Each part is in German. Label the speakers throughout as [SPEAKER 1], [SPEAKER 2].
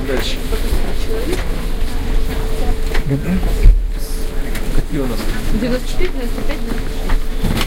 [SPEAKER 1] дальше. Какие у нас?
[SPEAKER 2] 94, 95, 96.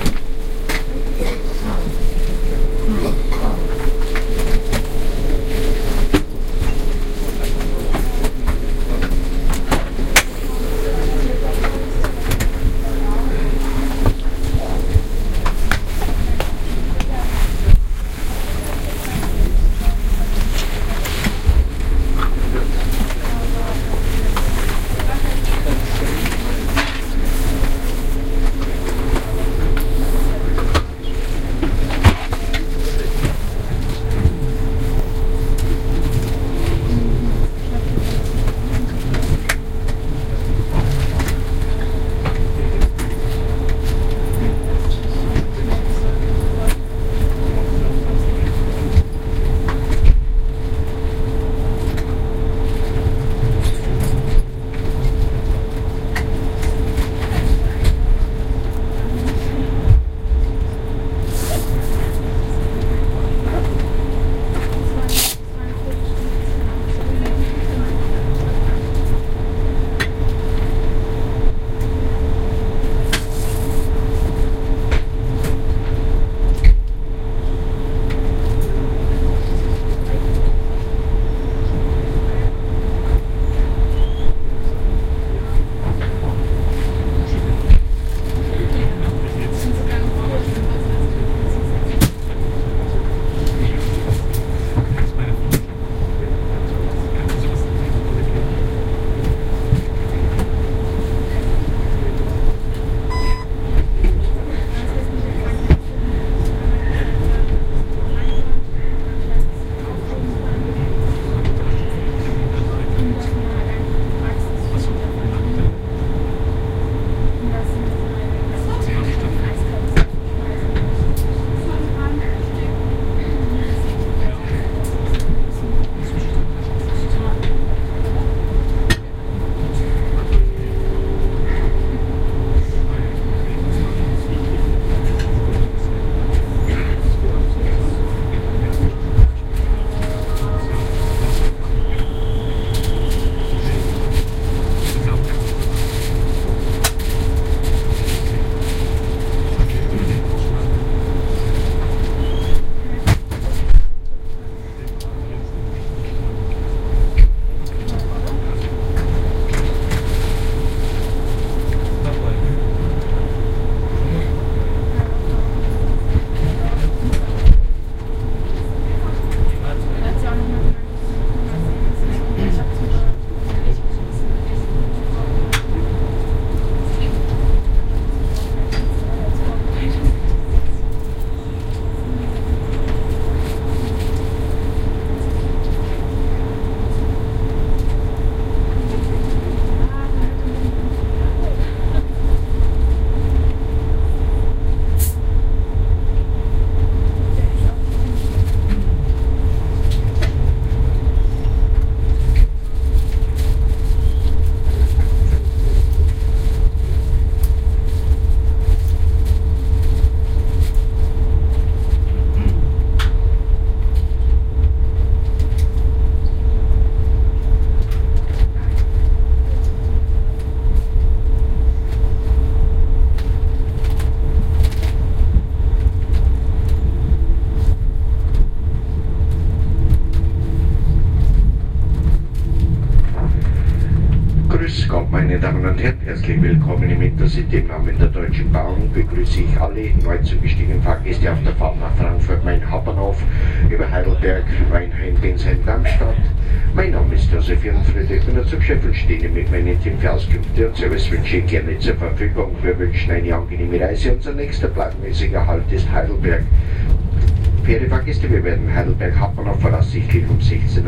[SPEAKER 3] Meine Damen und Herren, herzlich willkommen im Intercity. Im Namen der Deutschen Bahn begrüße ich alle neu zugestiegenen Fahrgäste auf der Fahrt nach Frankfurt Main Hauptbahnhof über Heidelberg, Weinheim, Bensheim, Darmstadt. Mein Name ist Josef Jungfried, ich bin der Zugchef und stehe mit meinem Team für Auskünfte und Service wünsche ich gerne zur Verfügung. Wir wünschen eine angenehme Reise. Unser nächster planmäßiger Halt ist Heidelberg. Verehrte Fahrgäste, wir werden Heidelberg Hauptbahnhof voraussichtlich um 16:45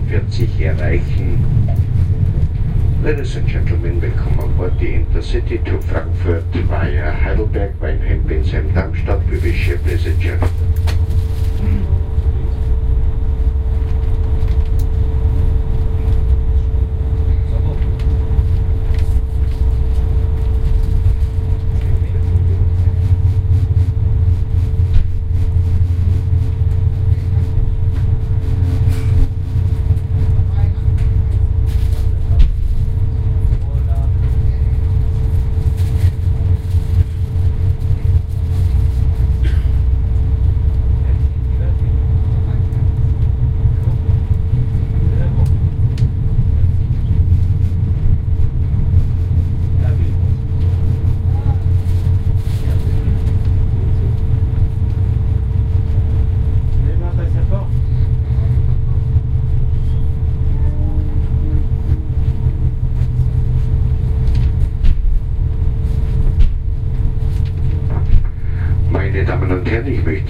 [SPEAKER 3] Uhr erreichen. Ladies and gentlemen, welcome on board the Intercity to Frankfurt via Heidelberg, Weinheim, Bensheim, Darmstadt. We wish you a pleasant journey.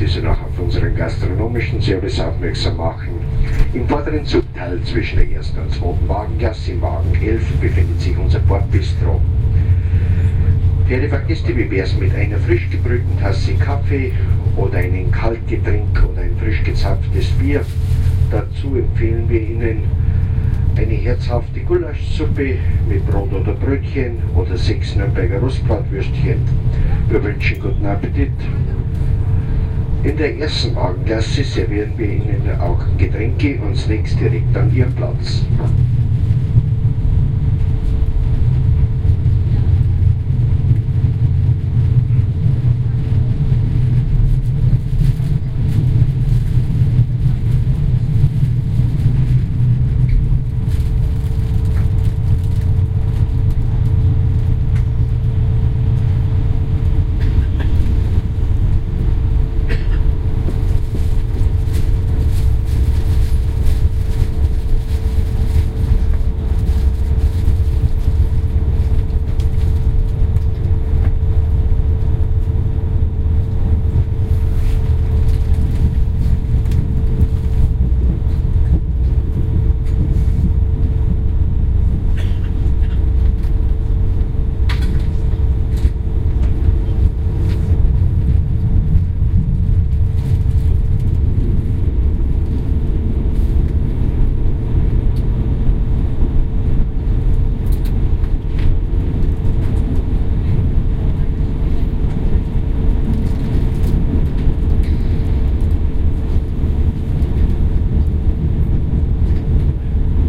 [SPEAKER 3] Sie noch auf unseren gastronomischen Service aufmerksam machen. Im vorderen Zugteil zwischen der ersten und zweiten Wagenklasse im Wagen 11 befindet sich unser Bordbistro. Verehrte Fahrgäste, wie wäre es mit einer frisch gebrühten Tasse Kaffee oder einem Kaltgetränk oder ein frisch gezapftes Bier? Dazu empfehlen wir Ihnen eine herzhafte Gulaschsuppe mit Brot oder Brötchen oder 6 Nürnberger Rostbratwürstchen. Wir wünschen guten Appetit. In der ersten Wagenklasse servieren wir Ihnen auch Getränke und Snacks direkt an Ihrem Platz.